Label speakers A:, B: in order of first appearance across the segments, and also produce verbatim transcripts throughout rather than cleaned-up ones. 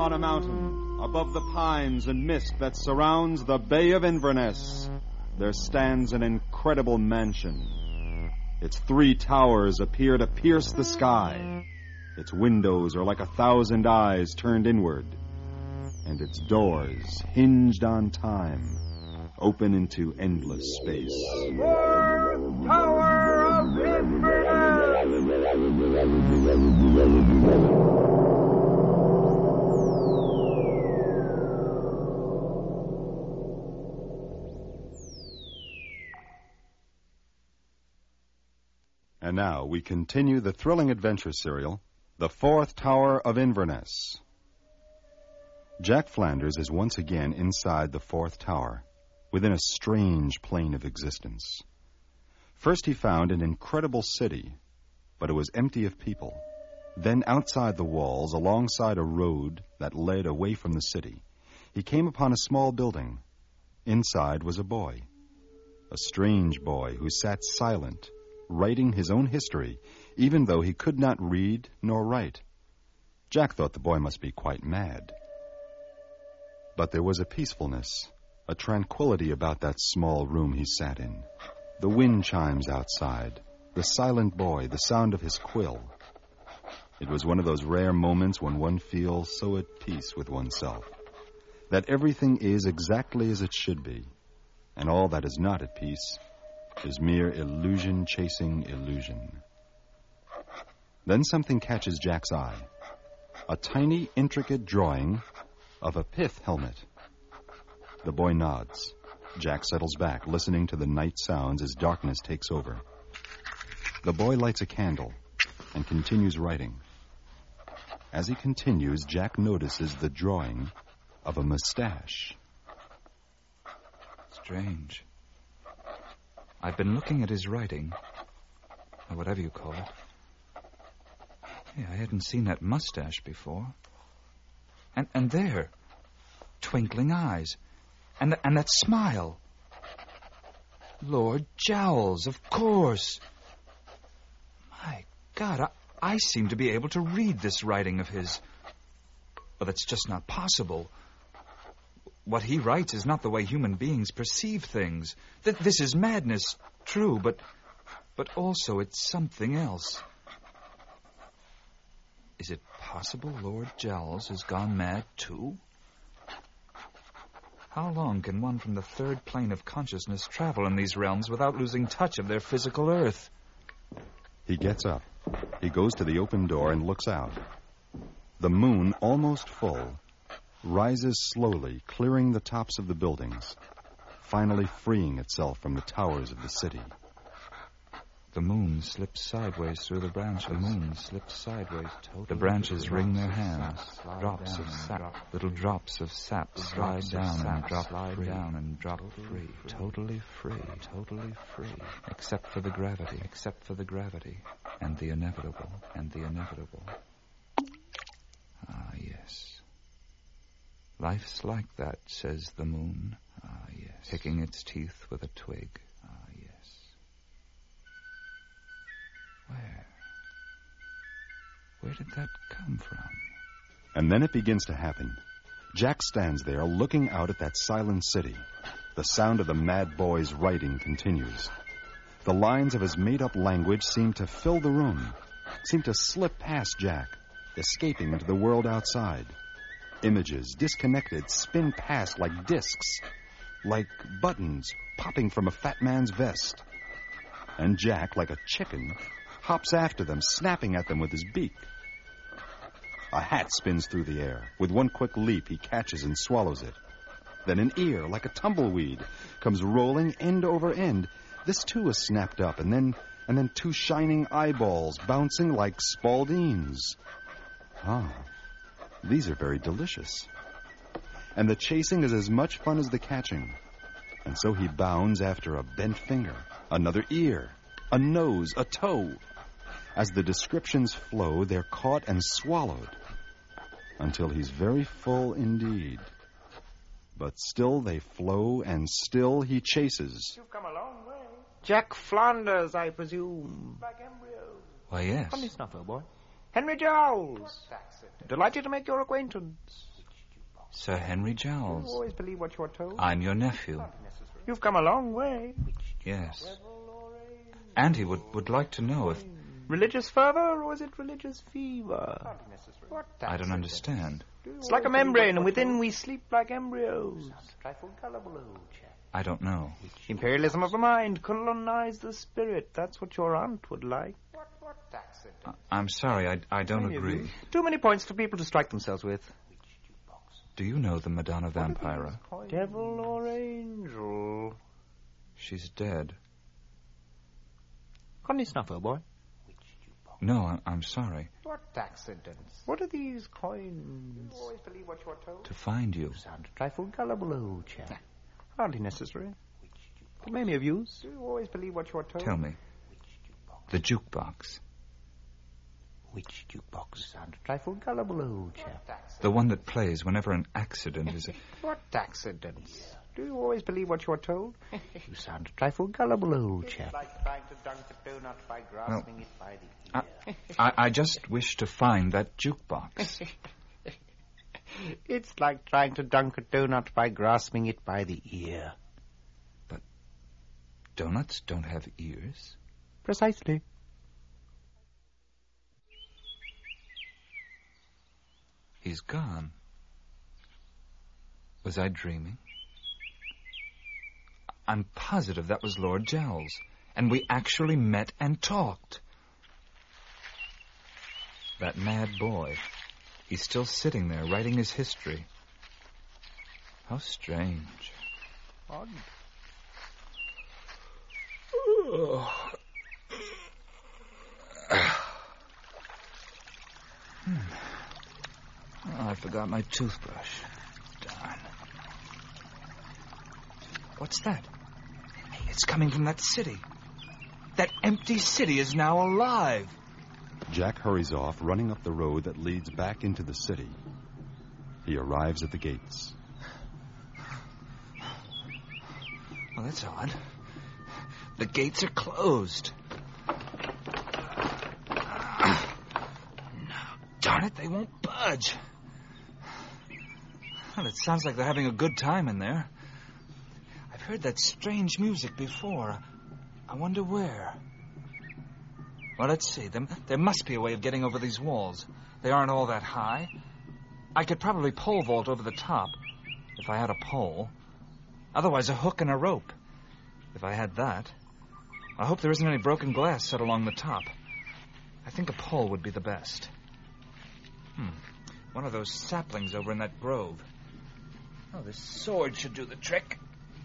A: upon a mountain, above the pines and mist that surrounds the Bay of Inverness, there stands an incredible mansion. Its three towers appear to pierce the sky. Its windows are like a thousand eyes turned inward, and its doors, hinged on time, open into endless space.
B: Fourth Tower of Inverness!
A: And now we continue the thrilling adventure serial, The Fourth Tower of Inverness. Jack Flanders is once again inside the fourth tower, within a strange plane of existence. First he found an incredible city, but it was empty of people. Then outside the walls, alongside a road that led away from the city, he came upon a small building. Inside was a boy, a strange boy who sat silent, writing his own history, even though he could not read nor write. Jack thought the boy must be quite mad. But there was a peacefulness, a tranquility about that small room he sat in. The wind chimes outside, the silent boy, the sound of his quill. It was one of those rare moments when one feels so at peace with oneself, that everything is exactly as it should be, and all that is not at peace is mere illusion chasing illusion. Then something catches Jack's eye, a tiny, intricate drawing of a pith helmet. The boy nods. Jack settles back, listening to the night sounds as darkness takes over. The boy lights a candle and continues writing. As he continues, Jack notices the drawing of a mustache.
C: Strange. I've been looking at his writing, or whatever you call it. Yeah, I hadn't seen that mustache before. And and there, twinkling eyes, and and that smile. Lord Jowls, of course. My God, I, I seem to be able to read this writing of his. But that's just not possible. What he writes is not the way human beings perceive things. Th- this is madness, true, but but also it's something else. Is it possible Lord Jowls has gone mad, too? How long can one from the third plane of consciousness travel in these realms without losing touch of their physical earth?
A: He gets up. He goes to the open door and looks out. The moon, almost full, rises slowly, clearing the tops of the buildings, finally freeing itself from the towers of the city.
C: The moon slips sideways through the branches. The moon slips sideways. The branches wring their hands. Drops of sap, little drops of sap slide down and drop free. down and drop free. Totally free. Totally free. Except for the gravity. Except for the gravity. And the inevitable. And the inevitable. Ah, yes. Life's like that, says the moon. Ah, yes. Picking its teeth with a twig. Ah, yes. Where? Where did that come from?
A: And then it begins to happen. Jack stands there looking out at that silent city. The sound of the mad boy's writing continues. The lines of his made-up language seem to fill the room, seem to slip past Jack, escaping into the world outside. Images, disconnected, spin past like discs, like buttons popping from a fat man's vest. And Jack, like a chicken, hops after them, snapping at them with his beak. A hat spins through the air. With one quick leap, he catches and swallows it. Then an ear, like a tumbleweed, comes rolling end over end. This, too, is snapped up, and then and then two shining eyeballs bouncing like Spaldines. Ah, these are very delicious. And the chasing is as much fun as the catching. And so he bounds after a bent finger, another ear, a nose, a toe. As the descriptions flow, they're caught and swallowed until he's very full indeed. But still they flow, and still he chases.
B: You've come a long way. Jack Flanders, I presume. Like embryos.
C: Why, yes.
B: Funny snuffer, boy. Henry Jowls. Delighted to make your acquaintance.
C: Sir Henry
B: Do you
C: Jowls.
B: always believe what you're told?
C: I'm your nephew.
B: You've come a long way.
C: Yes. Auntie would, would like to know if...
B: Religious fervor, or is it religious fever? What
C: I don't understand.
B: It's like a membrane, and within we sleep like embryos.
C: I don't know.
B: Imperialism of the mind, colonize the spirit. That's what your aunt would like.
C: I- I'm sorry, I, I don't agree.
B: Too many points for people to strike themselves with.
C: Do you know the Madonna Vampira?
B: Devil or angel?
C: She's dead.
B: Got any snuff, old boy?
C: No, I- I'm sorry.
B: What accidents? What are these coins? You always believe what you're told?
C: To find you.
B: You sound a trifle gullible, old chap. Hardly necessary. But maybe of use. Do you always believe what you're told?
C: Tell me. The jukebox.
B: Which jukebox? You sound a trifle gullible, old chap.
C: The one that plays whenever an accident is... A...
B: What accidents? Do you always believe what you're told? You sound a trifle gullible, old chap. It's like trying to dunk a donut by grasping well, it by the ear.
C: I, I, I just wish to find that jukebox.
B: It's like trying to dunk a donut by grasping it by the ear.
C: But donuts don't have ears?
B: Precisely.
C: He's gone. Was I dreaming? I'm positive that was Lord Jowls, and we actually met and talked. That mad boy. He's still sitting there, writing his history. How strange.
B: Odd.
C: Oh. hmm. Oh, I forgot my toothbrush. Darn. What's that? Hey, it's coming from that city. That empty city is now alive.
A: Jack hurries off, running up the road that leads back into the city. He arrives at the gates.
C: Well, that's odd. The gates are closed. Darn it, they won't budge. Well, it sounds like they're having a good time in there. I've heard that strange music before. I wonder where. Well, let's see. There, there must be a way of getting over these walls. They aren't all that high. I could probably pole vault over the top if I had a pole. Otherwise, a hook and a rope. If I had that. I hope there isn't any broken glass set along the top. I think a pole would be the best. Hmm. One of those saplings over in that grove. Oh, this sword should do the trick.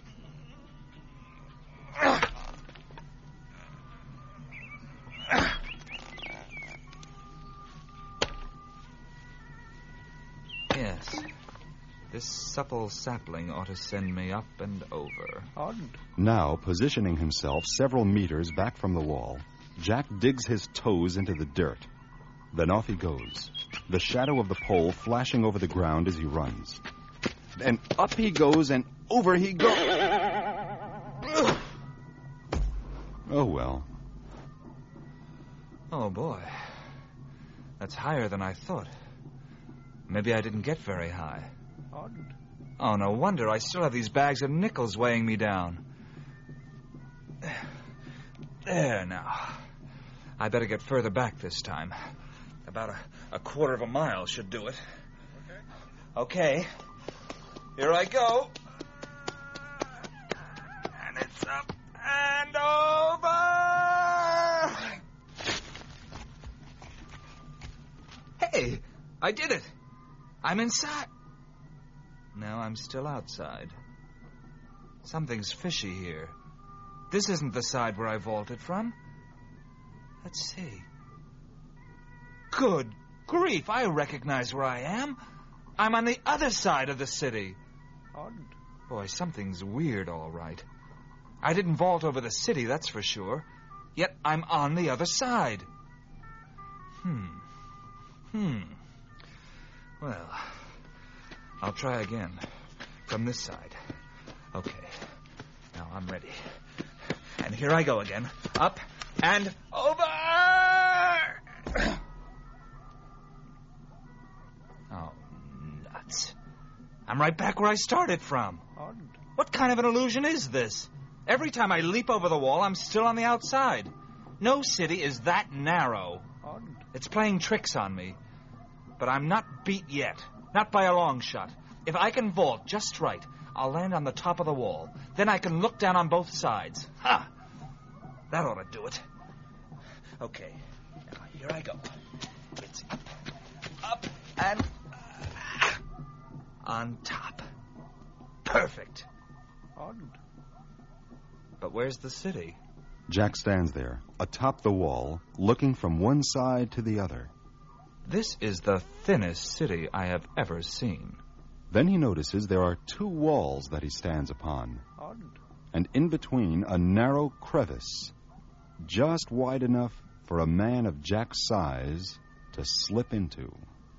C: Yes. This supple sapling ought to send me up and over.
B: Odd.
A: Now, positioning himself several meters back from the wall, Jack digs his toes into the dirt. Then off he goes, the shadow of the pole flashing over the ground as he runs. And up he goes, and over he goes. Oh, well.
C: Oh, boy. That's higher than I thought. Maybe I didn't get very high.
B: Odd.
C: Oh, no wonder. I still have these bags of nickels weighing me down. There, now. I better get further back this time. About a, a quarter of a mile should do it. Okay. Okay. Here I go. And it's up and over. Hey, I did it. I'm inside. No, I'm still outside. Something's fishy here. This isn't the side where I vaulted from. Let's see. Good grief, I recognize where I am. I'm on the other side of the city.
B: Odd.
C: Boy, something's weird, all right. I didn't vault over the city, that's for sure. Yet I'm on the other side. Hmm. Hmm. Well, I'll try again. From this side. Okay. Now I'm ready. And here I go again. Up and over! Oh, nuts. I'm right back where I started from.
B: Odd.
C: What kind of an illusion is this? Every time I leap over the wall, I'm still on the outside. No city is that narrow.
B: Odd.
C: It's playing tricks on me. But I'm not beat yet. Not by a long shot. If I can vault just right, I'll land on the top of the wall. Then I can look down on both sides. Ha! That ought to do it. Okay. Now, here I go. It's up, up, and uh, on top. Perfect.
B: Odd.
C: But where's the city?
A: Jack stands there, atop the wall, looking from one side to the other.
C: This is the thinnest city I have ever seen.
A: Then he notices there are two walls that he stands upon,
B: Odd.
A: and in between a narrow crevice, just wide enough for a man of Jack's size to slip into.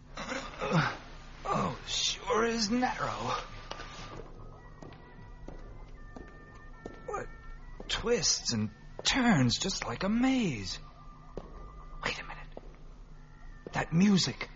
C: Oh, sure is narrow. What twists and turns just like a maze. Wait a minute. That music.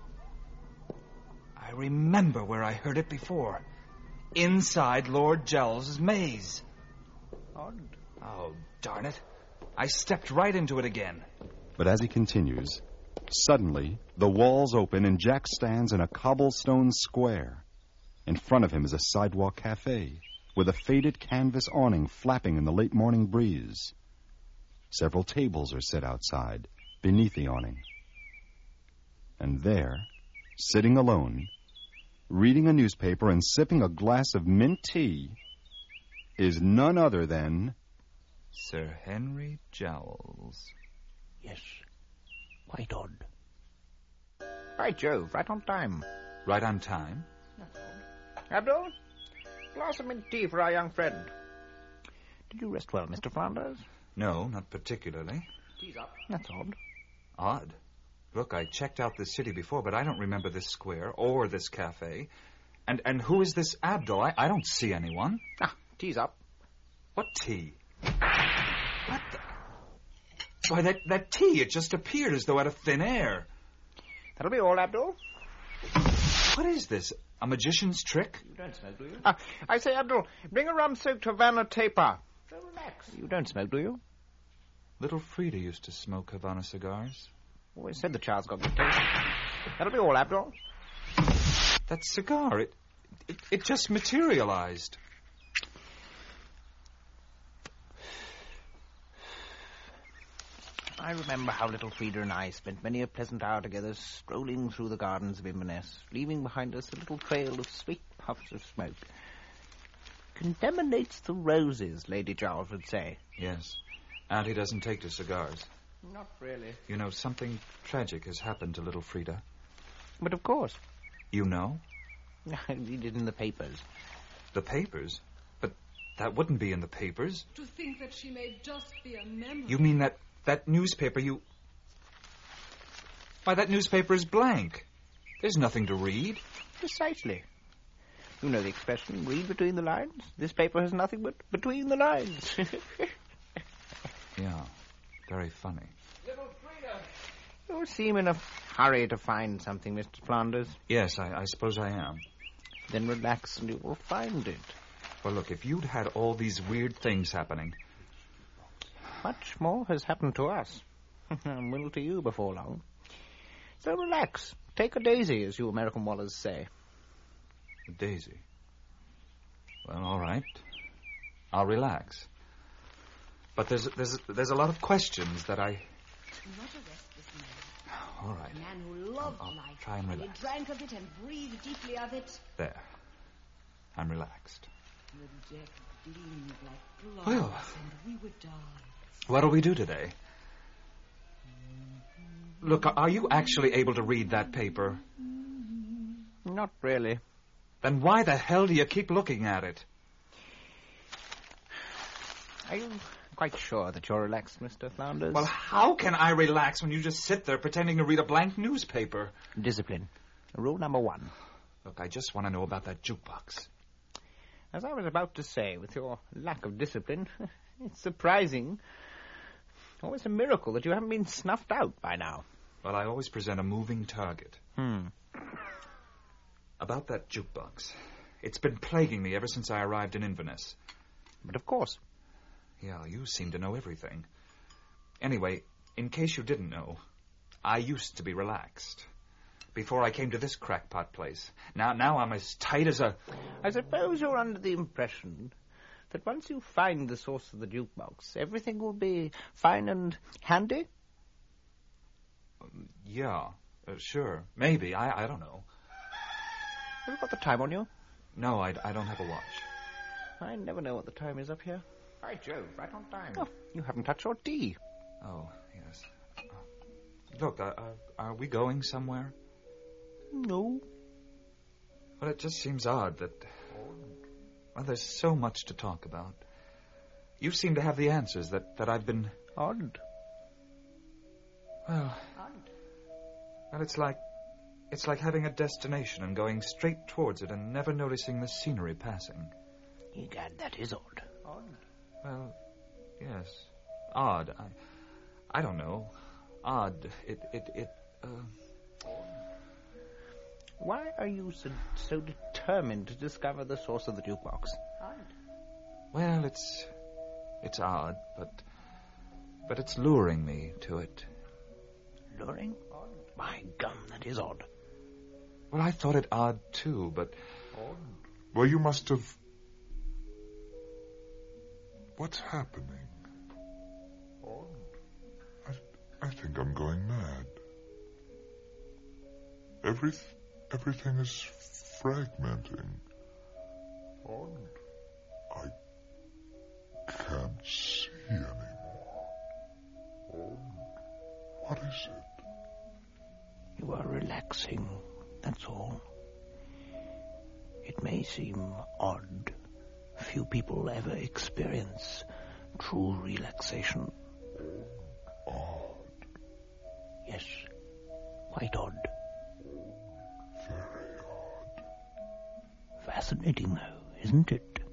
C: I remember where I heard it before. Inside Lord Jell's maze.
B: Odd.
C: Oh, darn it. I stepped right into it again.
A: But as he continues, suddenly the walls open and Jack stands in a cobblestone square. In front of him is a sidewalk cafe with a faded canvas awning flapping in the late morning breeze. Several tables are set outside, beneath the awning. And there, sitting alone, reading a newspaper and sipping a glass of mint tea, is none other than
C: Sir Henry Jowls.
B: Yes. Quite odd. By Jove, right on time.
C: Right on time?
B: Abdul, glass of mint tea for our young friend. Did you rest well, Mister Flanders?
C: No, not particularly.
B: Tea's up. That's odd.
C: Odd. Look, I checked out this city before, but I don't remember this square or this cafe. And and who is this Abdul? I, I don't see anyone.
B: Ah, tea's up.
C: What tea? What the... Why, that, that tea, it just appeared as though out of thin air.
B: That'll be all, Abdul.
C: What is this? A magician's trick?
B: You don't smoke, do you? Ah, I say, Abdul, bring a rum-soaked Havana taper. So relax. You don't smoke, do you?
C: Little Frida used to smoke Havana cigars.
B: Always said the child's got good taste. That'll be all, Abdul.
C: That cigar, it, it, it just materialized.
B: I remember how little Frida and I spent many a pleasant hour together strolling through the gardens of Inverness, leaving behind us a little trail of sweet puffs of smoke. Contaminates the roses, Lady Giles would say.
C: Yes. Auntie doesn't take to cigars.
B: Not really.
C: You know, something tragic has happened to little Frida.
B: But of course.
C: You know?
B: I read it in the papers.
C: The papers? But that wouldn't be in the papers.
D: To think that she may just be a memory.
C: You mean that, that newspaper you... Why, that newspaper is blank. There's nothing to read.
B: Precisely. You know the expression, read between the lines? This paper has nothing but between the lines.
C: Yeah, very funny.
B: Little Frida. You seem in a hurry to find something, Mister Flanders.
C: Yes, I, I suppose I am.
B: Then relax and you will find it.
C: Well, look, if you'd had all these weird things happening...
B: Much more has happened to us. And will to you before long. So relax. Take a daisy, as you American wallers say.
C: A daisy? Well, all right. I'll relax. But there's there's there's a lot of questions that I...
D: Do not arrest this man.
C: All right.
D: A man who loved
C: I'll, I'll
D: life.
C: try and
D: He
C: relax.
D: drank of it and breathed deeply of it.
C: There. I'm relaxed.
D: The deck gleamed like glass,
C: Well.
D: and we would die.
C: What'll we do today? Look, are you actually able to read that paper?
B: Not really.
C: Then why the hell do you keep looking at it?
B: Are you quite sure that you're relaxed, Mister Flanders?
C: Well, how can I relax when you just sit there pretending to read a blank newspaper?
B: Discipline. Rule number one.
C: Look, I just want to know about that jukebox.
B: As I was about to say, with your lack of discipline, it's surprising, almost a miracle that you haven't been snuffed out by now.
C: Well, I always present a moving target.
B: Hmm.
C: About that jukebox. It's been plaguing me ever since I arrived in Inverness.
B: But of course.
C: Yeah, you seem to know everything. Anyway, in case you didn't know, I used to be relaxed. Before I came to this crackpot place. Now, now I'm as tight as a...
B: I suppose you're under the impression that once you find the source of the jukebox, everything will be fine and handy?
C: Um, yeah, uh, sure. Maybe. I, I don't know.
B: Have you got the time on you?
C: No, I, I don't have a watch.
B: I never know what the time is up here.
E: By Jove, right on time.
B: Oh, you haven't touched your tea.
C: Oh, yes. Uh, look, uh, uh, are we going somewhere?
B: No.
C: Well, it just seems odd that... Well, there's so much to talk about. You seem to have the answers that, that I've been...
B: Odd.
C: Well...
B: Odd.
C: Well, it's like... It's like having a destination and going straight towards it and never noticing the scenery passing.
B: Egad, that is odd. Odd?
C: Well, yes. Odd. I... I don't know. Odd. It... It... It... Uh...
B: Why are you so, so determined to discover the source of the jukebox? Odd.
C: Well, it's... It's odd, but... But it's luring me to it.
B: Luring? Odd. My gum, that is odd.
C: Well, I thought it odd, too, but...
E: Odd. Well, you must have... What's happening? Odd. I, I think I'm going mad. Everything... Everything is fragmenting. Oh. I can't see anymore. Oh. What is it?
B: You are relaxing, that's all. It may seem odd. Few people ever experience true relaxation.
E: Odd.
B: Yes, quite odd.
E: Very odd.
B: Fascinating, though, isn't it?